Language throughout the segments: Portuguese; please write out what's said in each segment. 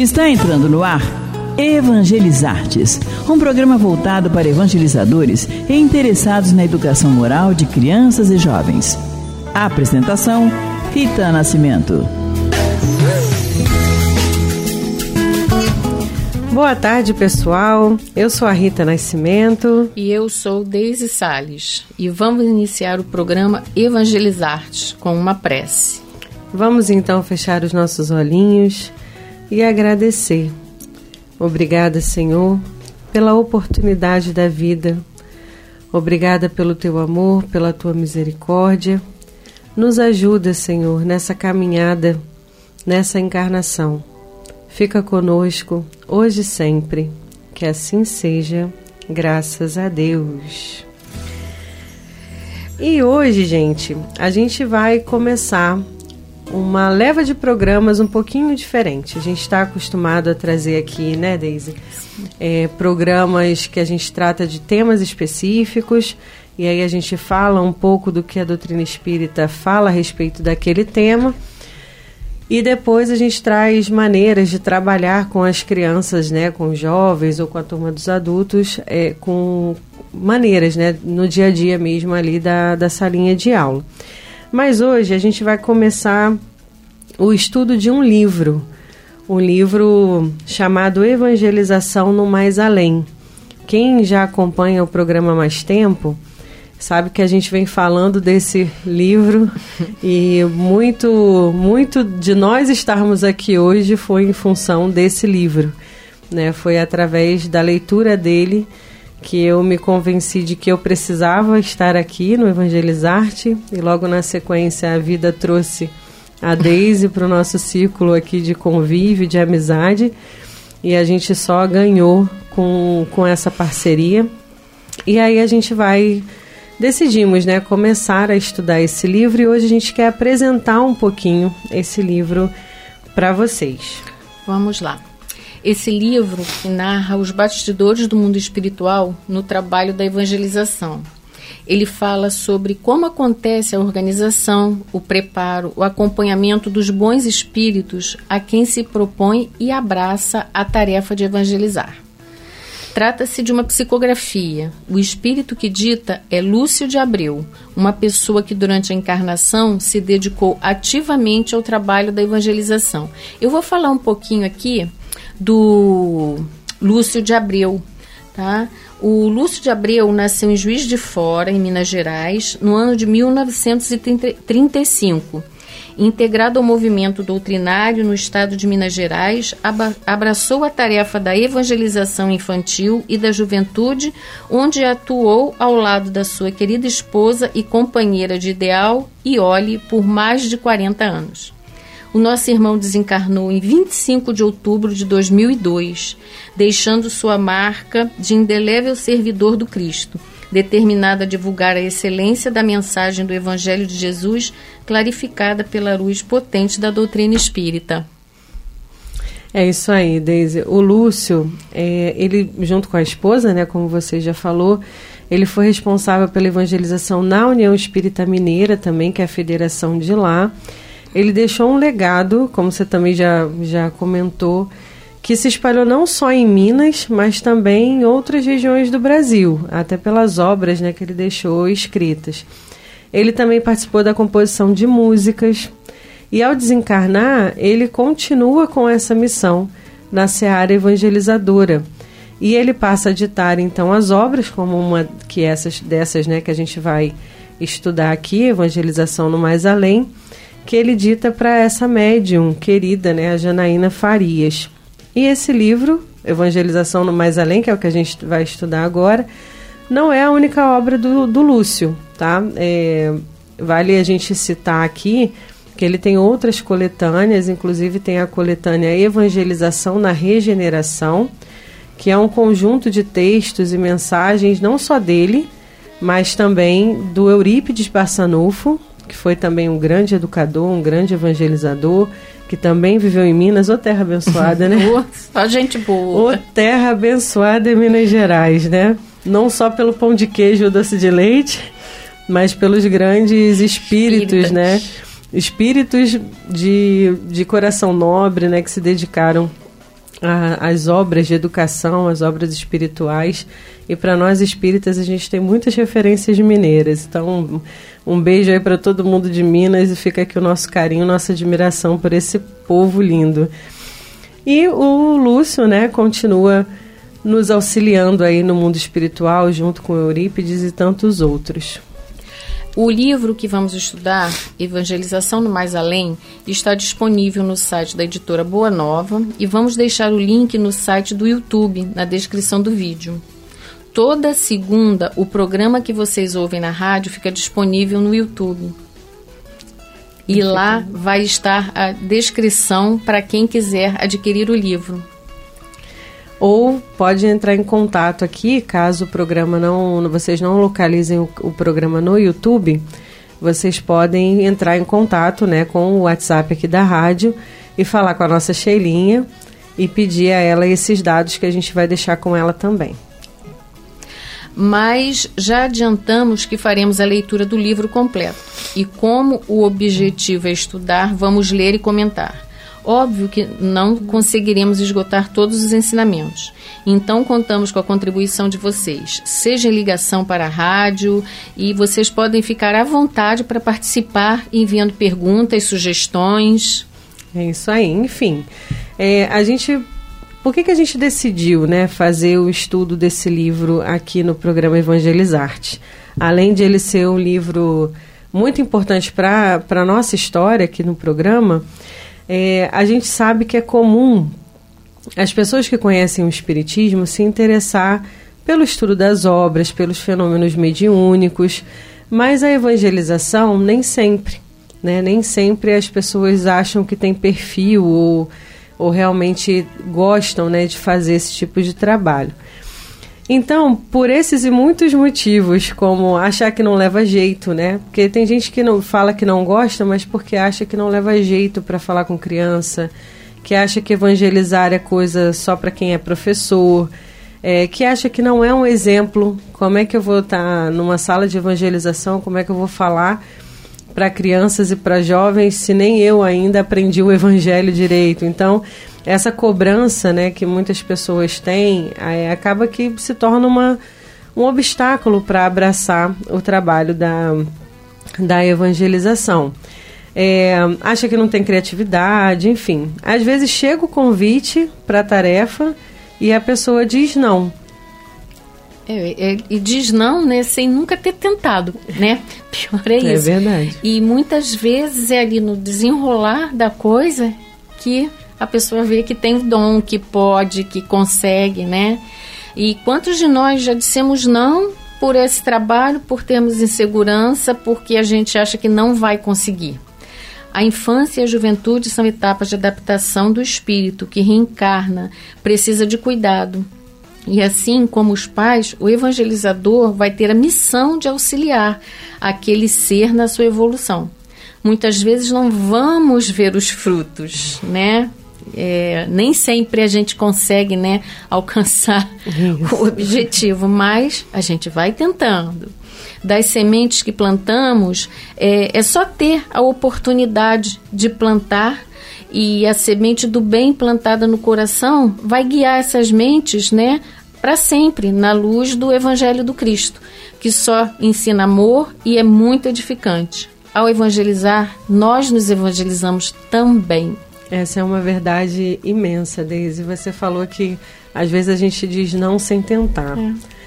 Está entrando no ar Evangelizartes, um programa voltado para evangelizadores e interessados na educação moral de crianças e jovens. A apresentação, Rita Nascimento. Boa tarde, pessoal. Eu sou a Rita Nascimento. E eu sou Deise Salles. E vamos iniciar o programa Evangelizartes com uma prece. Vamos então fechar os nossos olhinhos e agradecer. Obrigada, Senhor, pela oportunidade da vida. Obrigada pelo Teu amor, pela Tua misericórdia. Nos ajuda, Senhor, nessa caminhada, nessa encarnação. Fica conosco, hoje e sempre. Que assim seja, graças a Deus. E hoje, gente, a gente vai começar uma leva de programas um pouquinho diferente. A gente está acostumado a trazer aqui, né, Deise? Programas que a gente trata de temas específicos, e aí a gente fala um pouco do que a doutrina espírita fala a respeito daquele tema, e depois a gente traz maneiras de trabalhar com as crianças, né, com os jovens ou com a turma dos adultos, com maneiras, né, no dia a dia mesmo ali da salinha de aula. Mas hoje a gente vai começar o estudo de um livro chamado Evangelização no Mais Além. Quem já acompanha o programa há mais tempo sabe que a gente vem falando desse livro e muito de nós estarmos aqui hoje foi em função desse livro, né? Foi através da leitura dele que eu me convenci de que eu precisava estar aqui no Evangelizarte, e logo na sequência a vida trouxe a Deise para o nosso círculo aqui de convívio, de amizade, e a gente só ganhou com essa parceria. E aí a gente decidimos, né, começar a estudar esse livro, e hoje a gente quer apresentar um pouquinho esse livro para vocês. Vamos lá. Esse livro que narra os bastidores do mundo espiritual no trabalho da evangelização. Ele fala sobre como acontece a organização, o preparo, o acompanhamento dos bons espíritos a quem se propõe e abraça a tarefa de evangelizar. Trata-se de uma psicografia. O espírito que dita é Lúcio de Abreu, uma pessoa que durante a encarnação se dedicou ativamente ao trabalho da evangelização. Eu vou falar um pouquinho aqui do Lúcio de Abreu, tá? O Lúcio de Abreu nasceu em Juiz de Fora, em Minas Gerais, no ano de 1935. Integrado ao movimento doutrinário no estado de Minas Gerais, abraçou a tarefa da evangelização infantil e da juventude, onde atuou ao lado da sua querida esposa e companheira de ideal, Iole, por mais de 40 anos. O nosso irmão desencarnou em 25 de outubro de 2002, deixando sua marca de indelével servidor do Cristo, determinado a divulgar a excelência da mensagem do Evangelho de Jesus, clarificada pela luz potente da doutrina espírita. É isso aí, Deise. O Lúcio, ele junto com a esposa, né, como você já falou, ele foi responsável pela evangelização na União Espírita Mineira também, que é a federação de lá. Ele deixou um legado, como você também já comentou, que se espalhou não só em Minas, mas também em outras regiões do Brasil, até pelas obras, né, que ele deixou escritas. Ele também participou da composição de músicas, e ao desencarnar, ele continua com essa missão na seara evangelizadora. E ele passa a ditar, então, as obras, como uma dessas, né, que a gente vai estudar aqui, Evangelização no Mais Além, que ele dita para essa médium querida, né, a Janaína Farias. E esse livro, Evangelização no Mais Além, que é o que a gente vai estudar agora, não é a única obra do Lúcio, tá? Vale a gente citar aqui que ele tem outras coletâneas, inclusive tem a coletânea Evangelização na Regeneração, que é um conjunto de textos e mensagens, não só dele, mas também do Eurípides Barçanufo, que foi também um grande educador, um grande evangelizador, que também viveu em Minas. Ô terra abençoada, né? Só gente boa. Ô terra abençoada em Minas Gerais, né? Não só pelo pão de queijo ou doce de leite, mas pelos grandes espíritos, né? Espíritos de coração nobre, né? Que se dedicaram as obras de educação, as obras espirituais. E para nós espíritas a gente tem muitas referências mineiras. Então, um beijo aí para todo mundo de Minas e fica aqui o nosso carinho, nossa admiração por esse povo lindo. E o Lúcio, né, continua nos auxiliando aí no mundo espiritual, junto com Eurípides e tantos outros. O livro que vamos estudar, Evangelização no Mais Além, está disponível no site da editora Boa Nova e vamos deixar o link no site do YouTube, na descrição do vídeo. Toda segunda, o programa que vocês ouvem na rádio fica disponível no YouTube. E lá vai estar a descrição para quem quiser adquirir o livro. Ou pode entrar em contato aqui, caso o programa vocês não localizem o programa no YouTube, vocês podem entrar em contato, né, com o WhatsApp aqui da rádio e falar com a nossa Sheilinha e pedir a ela esses dados que a gente vai deixar com ela também. Mas já adiantamos que faremos a leitura do livro completo. E como o objetivo é estudar, vamos ler e comentar. Óbvio que não conseguiremos esgotar todos os ensinamentos. Então, contamos com a contribuição de vocês. Seja em ligação para a rádio e vocês podem ficar à vontade para participar enviando perguntas, sugestões. É isso aí. Enfim, por que a gente decidiu, né, fazer o estudo desse livro aqui no programa Evangelizarte? Além de ele ser um livro muito importante para a nossa história aqui no programa, a gente sabe que é comum as pessoas que conhecem o Espiritismo se interessar pelo estudo das obras, pelos fenômenos mediúnicos, mas a evangelização nem sempre, né? Nem sempre as pessoas acham que tem perfil ou realmente gostam, né, de fazer esse tipo de trabalho. Então, por esses e muitos motivos, como achar que não leva jeito, né? Porque tem gente que não fala que não gosta, mas porque acha que não leva jeito para falar com criança, que acha que evangelizar é coisa só para quem é professor, que acha que não é um exemplo. Como é que eu vou estar numa sala de evangelização, como é que eu vou falar para crianças e para jovens se nem eu ainda aprendi o evangelho direito? Então, essa cobrança, né, que muitas pessoas têm, acaba que se torna um obstáculo para abraçar o trabalho da evangelização. Acha que não tem criatividade, enfim. Às vezes chega o convite para a tarefa e a pessoa diz não. E diz não, né, sem nunca ter tentado, né? Pior é isso. É verdade. E muitas vezes é ali no desenrolar da coisa que a pessoa vê que tem dom, que pode, que consegue, né? E quantos de nós já dissemos não por esse trabalho, por termos insegurança, porque a gente acha que não vai conseguir? A infância e a juventude são etapas de adaptação do espírito que reencarna, precisa de cuidado. E assim como os pais, o evangelizador vai ter a missão de auxiliar aquele ser na sua evolução. Muitas vezes não vamos ver os frutos, né? Nem sempre a gente consegue, né, alcançar o objetivo, mas a gente vai tentando. Das sementes que plantamos, é só ter a oportunidade de plantar, e a semente do bem plantada no coração vai guiar essas mentes, né, para sempre, na luz do Evangelho do Cristo, que só ensina amor e é muito edificante. Ao evangelizar, nós nos evangelizamos também. Essa é uma verdade imensa, Deise. Você falou que às vezes a gente diz não sem tentar.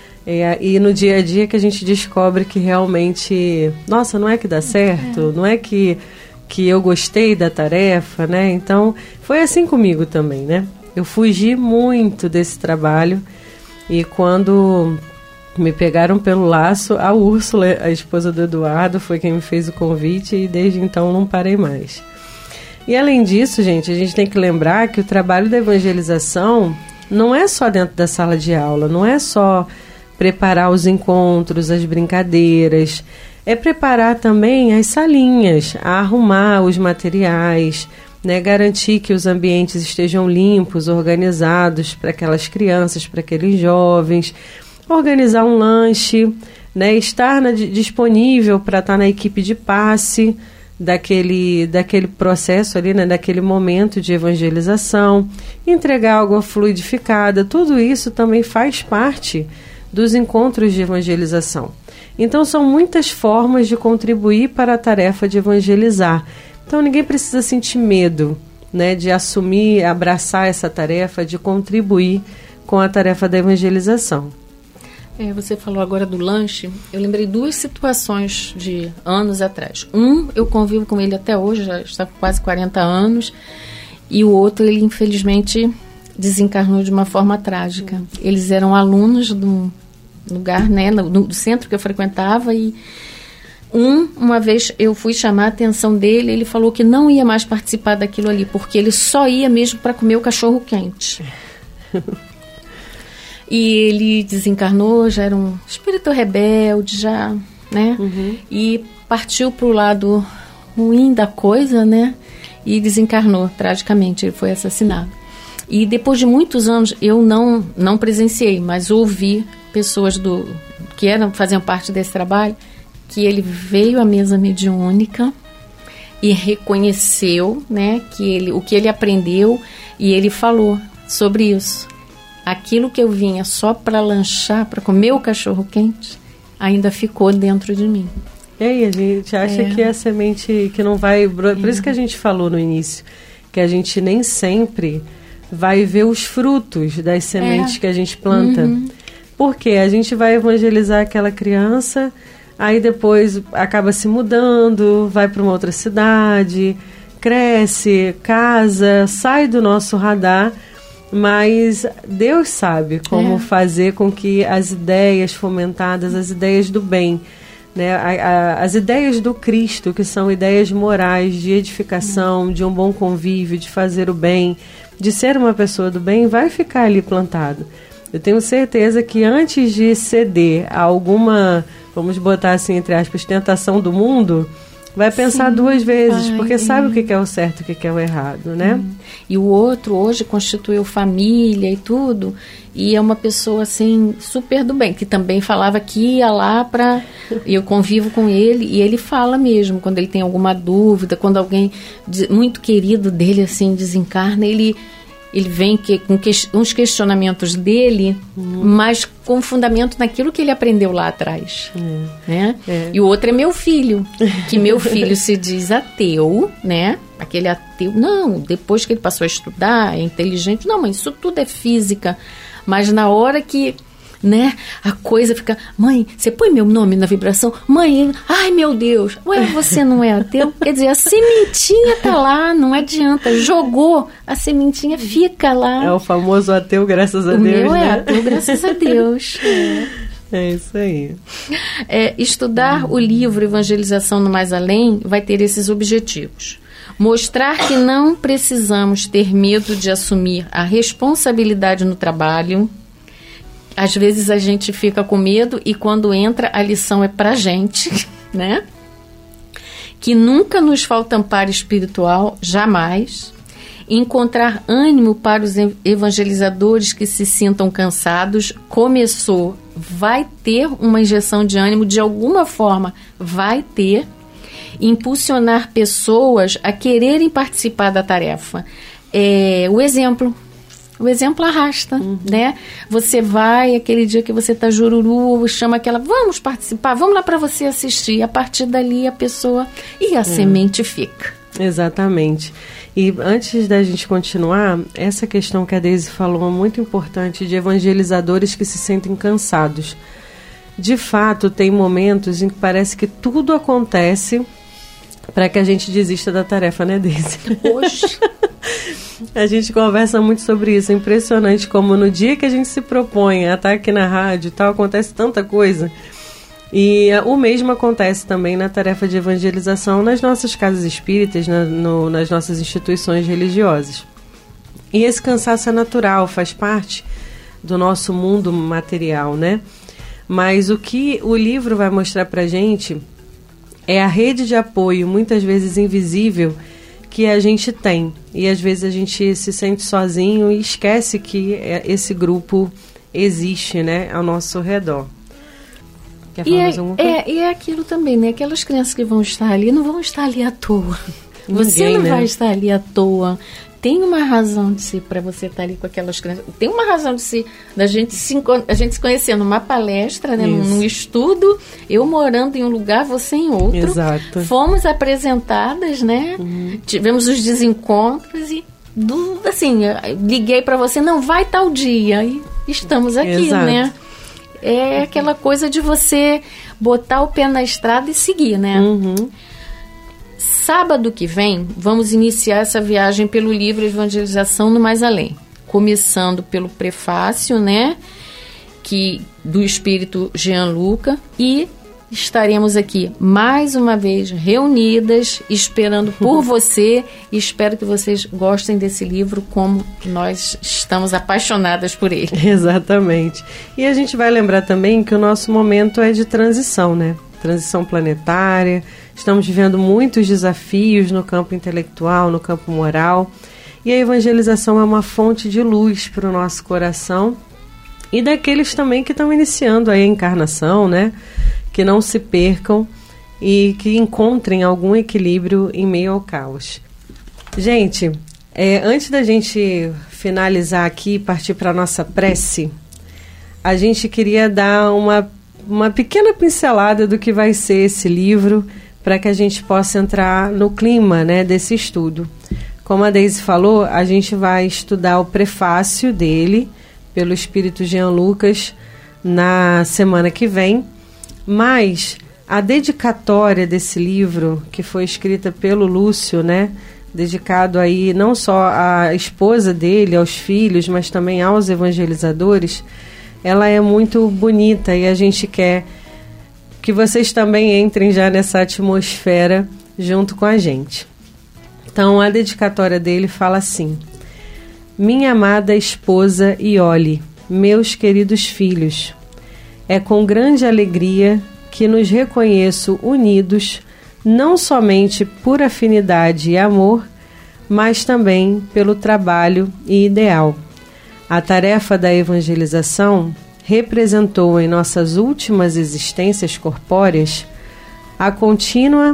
E no dia a dia que a gente descobre que realmente, nossa, não é que dá certo, não é que eu gostei da tarefa, né? Então, foi assim comigo também, né? Eu fugi muito desse trabalho e quando me pegaram pelo laço, a Úrsula, a esposa do Eduardo, foi quem me fez o convite e desde então não parei mais. E além disso, gente, a gente tem que lembrar que o trabalho da evangelização não é só dentro da sala de aula, não é só preparar os encontros, as brincadeiras, é preparar também as salinhas, arrumar os materiais, né, garantir que os ambientes estejam limpos, organizados para aquelas crianças, para aqueles jovens, organizar um lanche, né, estar disponível para estar na equipe de passe, daquele processo ali, né, daquele momento de evangelização, entregar água fluidificada, tudo isso também faz parte dos encontros de evangelização. Então são muitas formas de contribuir para a tarefa de evangelizar. Então ninguém precisa sentir medo, né, de assumir, abraçar essa tarefa, de contribuir com a tarefa da evangelização. Você falou agora do lanche. Eu lembrei 2 situações de anos atrás. Eu convivo com ele até hoje, já está com quase 40 anos. E o outro, ele infelizmente desencarnou de uma forma trágica. Eles eram alunos do lugar, né, do centro que eu frequentava. E uma vez eu fui chamar a atenção dele, ele falou que não ia mais participar daquilo ali, porque ele só ia mesmo para comer o cachorro quente. E ele desencarnou, já era um espírito rebelde, já, né? E partiu para o lado ruim da coisa, né? E desencarnou, tragicamente, ele foi assassinado. E depois de muitos anos, eu não presenciei, mas ouvi pessoas que faziam parte desse trabalho, que ele veio à mesa mediúnica e reconheceu, né, o que ele aprendeu, e ele falou sobre isso. Aquilo que eu vinha só para lanchar, para comer o cachorro quente, ainda ficou dentro de mim. E aí, a gente acha que é a semente que não vai... Por isso que a gente falou no início, que a gente nem sempre vai ver os frutos das sementes que a gente planta. Porque a gente vai evangelizar aquela criança, aí depois acaba se mudando, vai para uma outra cidade, cresce, casa, sai do nosso radar... Mas Deus sabe como fazer com que as ideias fomentadas, as ideias do bem, né, as ideias do Cristo, que são ideias morais, de edificação, de um bom convívio, de fazer o bem, de ser uma pessoa do bem, vai ficar ali plantado. Eu tenho certeza que antes de ceder a alguma, vamos botar assim, entre aspas, tentação do mundo... Vai pensar 2 vezes, porque sabe o que é o certo e o que é o errado, né? E o outro hoje constituiu família e tudo, e é uma pessoa assim, super do bem, que também falava que ia lá para... Eu convivo com ele, e ele fala mesmo, quando ele tem alguma dúvida, quando alguém muito querido dele assim desencarna, ele vem com uns questionamentos dele, mas com fundamento naquilo que ele aprendeu lá atrás. Né? E o outro é meu filho, que meu filho se diz ateu, né? Aquele ateu, não, depois que ele passou a estudar, é inteligente, não, mas isso tudo é física. Mas na hora que, né, a coisa fica, mãe, você põe meu nome na vibração? Mãe, ai meu Deus, ué, você não é ateu? Quer dizer, a sementinha tá lá, não adianta, jogou, a sementinha fica lá. É o famoso ateu, graças a Deus, meu, né? É ateu, graças a Deus. É isso aí. Estudar o livro Evangelização no Mais Além vai ter esses objetivos. Mostrar que não precisamos ter medo de assumir a responsabilidade no trabalho. Às vezes a gente fica com medo e quando entra a lição é pra gente, né? Que nunca nos falta amparo espiritual, jamais. Encontrar ânimo para os evangelizadores que se sintam cansados. Começou, vai ter uma injeção de ânimo, de alguma forma vai ter. Impulsionar pessoas a quererem participar da tarefa. O exemplo arrasta, né? Você vai, aquele dia que você tá jururu, chama aquela, vamos participar, vamos lá para você assistir. A partir dali a pessoa e a semente fica. Exatamente. E antes da gente continuar, essa questão que a Deise falou é muito importante, de evangelizadores que se sentem cansados. De fato, tem momentos em que parece que tudo acontece para que a gente desista da tarefa, né, Deise? Hoje... A gente conversa muito sobre isso. É impressionante como no dia que a gente se propõe a estar aqui na rádio e tal, acontece tanta coisa. E o mesmo acontece também na tarefa de evangelização nas nossas casas espíritas, nas nossas instituições religiosas. E esse cansaço é natural, faz parte do nosso mundo material, né? Mas o que o livro vai mostrar pra gente é a rede de apoio, muitas vezes invisível, que a gente tem. E às vezes a gente se sente sozinho e esquece que esse grupo existe, né, ao nosso redor. Quer falar mais alguma coisa? E é aquilo também, né? Aquelas crianças que vão estar ali, não vão estar ali à toa. Você Ninguém, não né? vai estar ali à toa. Tem uma razão de ser para você estar ali com aquelas crianças. Tem uma razão de ser a gente se conhecer numa palestra, né, num estudo, eu morando em um lugar, você em outro. Exato. Fomos apresentadas, né? Tivemos os desencontros e assim, liguei para você, não vai tal dia, e estamos aqui, Exato. né? É aquela coisa de você botar o pé na estrada e seguir, né? Sábado que vem, vamos iniciar essa viagem pelo livro Evangelização no Mais Além. Começando pelo prefácio, né? Do espírito Gianluca. E estaremos aqui mais uma vez reunidas, esperando por você. E espero que vocês gostem desse livro como nós estamos apaixonadas por ele. Exatamente. E a gente vai lembrar também que o nosso momento é de transição, né? Transição planetária. Estamos vivendo muitos desafios no campo intelectual, no campo moral. E a evangelização é uma fonte de luz para o nosso coração e daqueles também que estão iniciando aí a encarnação, né? Que não se percam e que encontrem algum equilíbrio em meio ao caos. Gente, antes da gente finalizar aqui e partir para a nossa prece, a gente queria dar uma pequena pincelada do que vai ser esse livro, para que a gente possa entrar no clima, né, desse estudo. Como a Deise falou, a gente vai estudar o prefácio dele, pelo Espírito Gianluca, na semana que vem, mas a dedicatória desse livro, que foi escrita pelo Lúcio, né, dedicado aí não só à esposa dele, aos filhos, mas também aos evangelizadores, ela é muito bonita e a gente quer que vocês também entrem já nessa atmosfera junto com a gente. Então, a dedicatória dele fala assim: minha amada esposa Iole, meus queridos filhos, é com grande alegria que nos reconheço unidos, não somente por afinidade e amor, mas também pelo trabalho e ideal. A tarefa da evangelização representou em nossas últimas existências corpóreas a contínua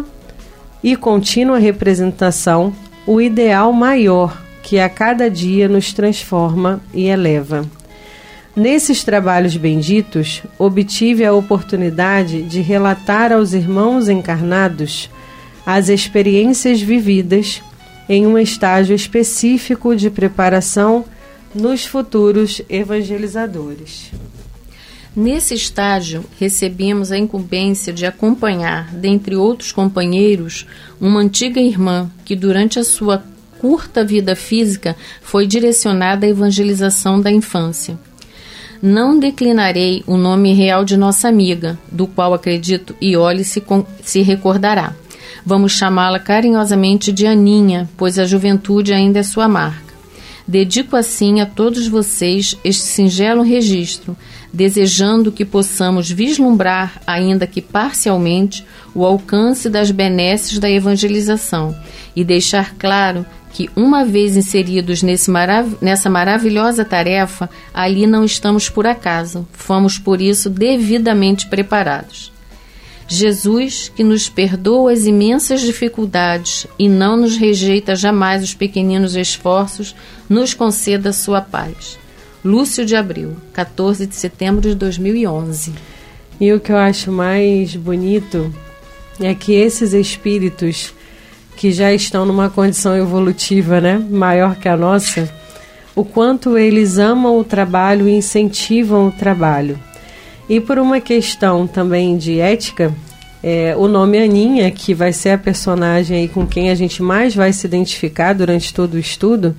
representação, o ideal maior que a cada dia nos transforma e eleva. Nesses trabalhos benditos, obtive a oportunidade de relatar aos irmãos encarnados as experiências vividas em um estágio específico de preparação nos futuros evangelizadores. Nesse estágio, recebemos a incumbência de acompanhar, dentre outros companheiros, uma antiga irmã que, durante a sua curta vida física, foi direcionada à evangelização da infância. Não declinarei o nome real de nossa amiga, do qual acredito Iole se recordará. Vamos chamá-la carinhosamente de Aninha, pois a juventude ainda é sua marca. Dedico assim a todos vocês este singelo registro, desejando que possamos vislumbrar, ainda que parcialmente, o alcance das benesses da evangelização e deixar claro que, uma vez inseridos nessa maravilhosa tarefa, ali não estamos por acaso, fomos por isso devidamente preparados. Jesus, que nos perdoa as imensas dificuldades e não nos rejeita jamais os pequeninos esforços, nos conceda sua paz. Lúcio de Abreu, 14 de setembro de 2011. E o que eu acho mais bonito é que esses espíritos que já estão numa condição evolutiva, né, maior que a nossa, o quanto eles amam o trabalho e incentivam o trabalho. E por uma questão também de ética, o nome Aninha, que vai ser a personagem aí com quem a gente mais vai se identificar durante todo o estudo,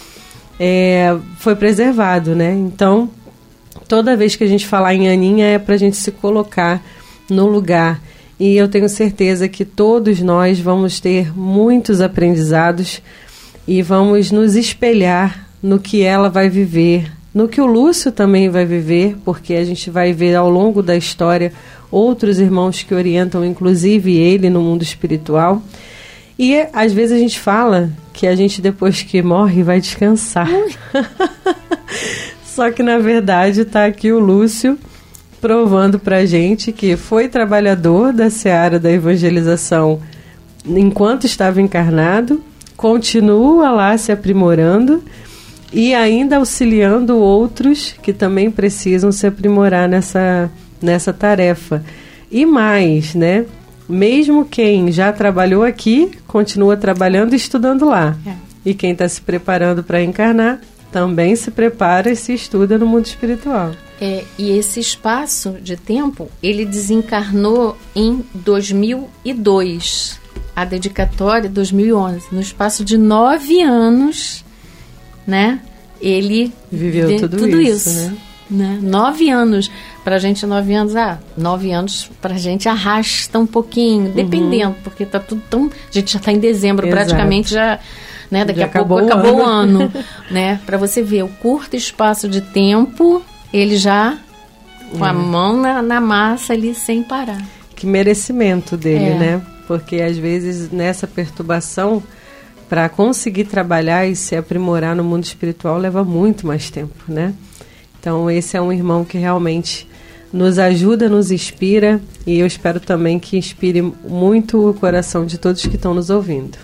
foi preservado, né? Então, toda vez que a gente falar em Aninha é para a gente se colocar no lugar. E eu tenho certeza que todos nós vamos ter muitos aprendizados e vamos nos espelhar no que ela vai viver, no que o Lúcio também vai viver, porque a gente vai ver ao longo da história outros irmãos que orientam, inclusive ele, no mundo espiritual. E às vezes a gente fala que a gente, depois que morre, vai descansar. Só que, na verdade, está aqui o Lúcio provando para a gente que foi trabalhador da seara da evangelização enquanto estava encarnado, continua lá se aprimorando e ainda auxiliando outros que também precisam se aprimorar nessa tarefa. E mais, né? Mesmo quem já trabalhou aqui, continua trabalhando e estudando lá. E quem está se preparando para encarnar, também se prepara e se estuda no mundo espiritual. E esse espaço de tempo, ele desencarnou em 2002. A dedicatória 2011. No espaço de 9 anos, né? Ele viveu tudo isso, né? 9 anos. Pra gente, 9 anos, 9 anos pra gente arrasta um pouquinho, dependendo, porque tá tudo tão... A gente já tá em dezembro, praticamente já... Né, daqui a pouco acabou o ano. Né? Pra você ver, o curto espaço de tempo, ele já com a mão na massa ali, sem parar. Que merecimento dele, né? Porque às vezes nessa perturbação, para conseguir trabalhar e se aprimorar no mundo espiritual, leva muito mais tempo, né? Então esse é um irmão que realmente nos ajuda, nos inspira, e eu espero também que inspire muito o coração de todos que estão nos ouvindo.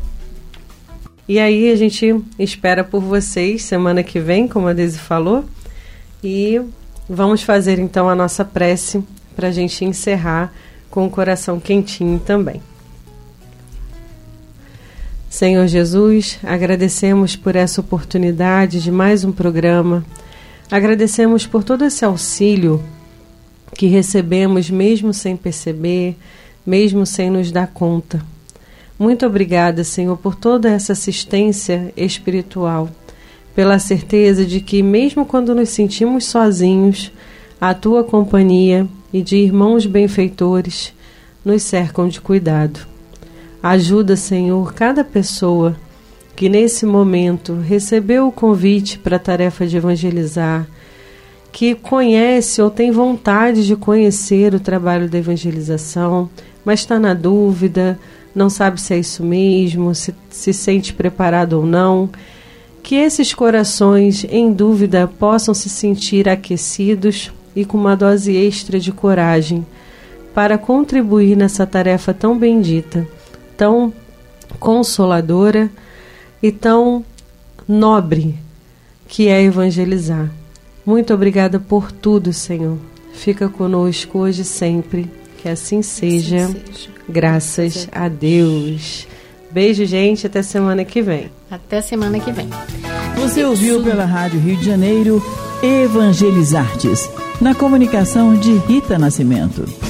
E aí a gente espera por vocês semana que vem, como a Deise falou, e vamos fazer então a nossa prece para a gente encerrar com o coração quentinho também. Senhor Jesus, agradecemos por essa oportunidade de mais um programa. Agradecemos por todo esse auxílio que recebemos mesmo sem perceber, mesmo sem nos dar conta. Muito obrigada, Senhor, por toda essa assistência espiritual, pela certeza de que mesmo quando nos sentimos sozinhos, a Tua companhia e de irmãos benfeitores nos cercam de cuidado. Ajuda, Senhor, cada pessoa que nesse momento recebeu o convite para a tarefa de evangelizar, que conhece ou tem vontade de conhecer o trabalho da evangelização, mas está na dúvida, não sabe se é isso mesmo, se sente preparado ou não, que esses corações em dúvida possam se sentir aquecidos e com uma dose extra de coragem para contribuir nessa tarefa tão bendita, tão consoladora e tão nobre que é evangelizar. Muito obrigada por tudo, Senhor. Fica conosco hoje e sempre. Que assim seja. Graças a Deus. Beijo, gente. Até semana que vem. Até semana que vem. Você ouviu pela Rádio Rio de Janeiro Evangelizartes, na comunicação de Rita Nascimento.